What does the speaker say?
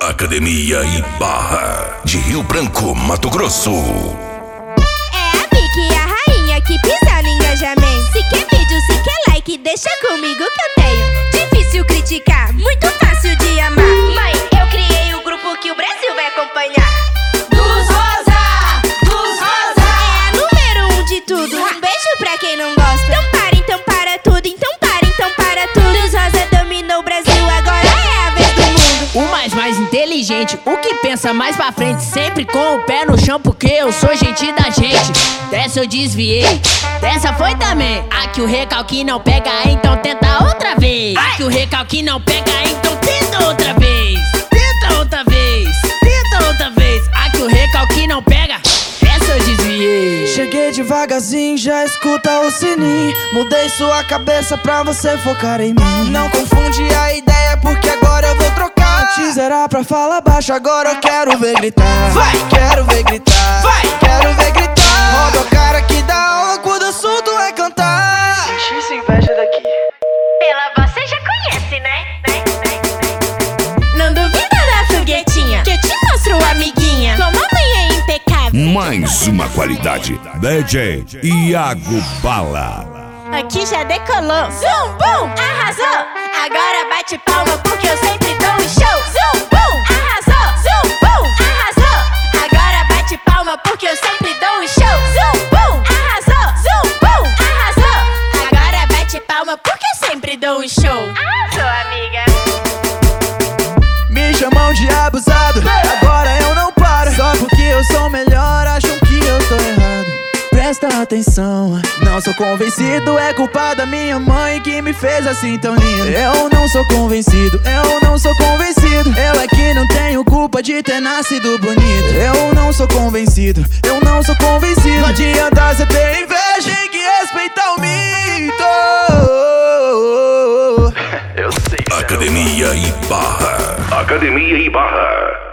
Academia Ibarra, de Rio Branco, Mato Grosso. É a Vicky, a rainha que pisa no engajamento. Se quer vídeo, se quer like, deixa comigo que eu tenho. Difícil criticar, muito fácil de amar. Mãe, eu criei o grupo que o Brasil vai acompanhar. Dos Rosa, dos Rosa. É a número 1 de tudo. Um beijo pra quem não gosta. Então para tudo, então para tudo. Dos Rosa dominou o Brasil, agora é a vez do mundo. O mais inteligente, o que pensa mais pra frente, sempre com o pé no chão, porque eu sou gente da gente. Dessa eu desviei, dessa foi também. Aqui o recalque não pega, então tenta outra vez. Aqui o recalque não pega, então tenta outra vez. Tenta outra vez, tenta outra vez. Aqui o recalque não pega, dessa eu desviei. Cheguei devagarzinho, já escuta o sininho. Mudei sua cabeça pra você focar em mim. Não confunde a ideia, porque agora eu vou trocar. Antes era pra falar baixo, agora eu quero ver gritar. Vai! Quero ver gritar. Vai! Quero ver gritar. Roda o cara que dá aula quando o assunto é cantar. X inveja daqui. Pela voz você já conhece, né? Não duvida da foguetinha, que eu te mostro, amiguinha. Como a mãe é impecável. Mais uma qualidade, DJ Iago Bala. Aqui já decolou. Zum, bum, arrasou. Agora bate palma porque eu sempre dou um show. Zum, bum, arrasou. Zum, bum, arrasou. Agora bate palma porque eu sempre dou um show. Zum, bum, arrasou. Zum, bum, arrasou. Agora bate palma porque eu sempre dou um show. Arrasou, amiga. Me chamam de abusado, agora eu não paro. Só porque eu sou melhor, acham que eu tô errado. Presta atenção, não sou convencido. É culpa da minha mãe que me fez assim tão lindo. Eu não sou convencido, eu não sou convencido. Eu é que não tenho culpa de ter nascido bonito. Eu não sou convencido, eu não sou convencido. Não adianta você ter inveja, tem que respeitar o mito. Eu sei. Academia Ibarra. Academia Ibarra.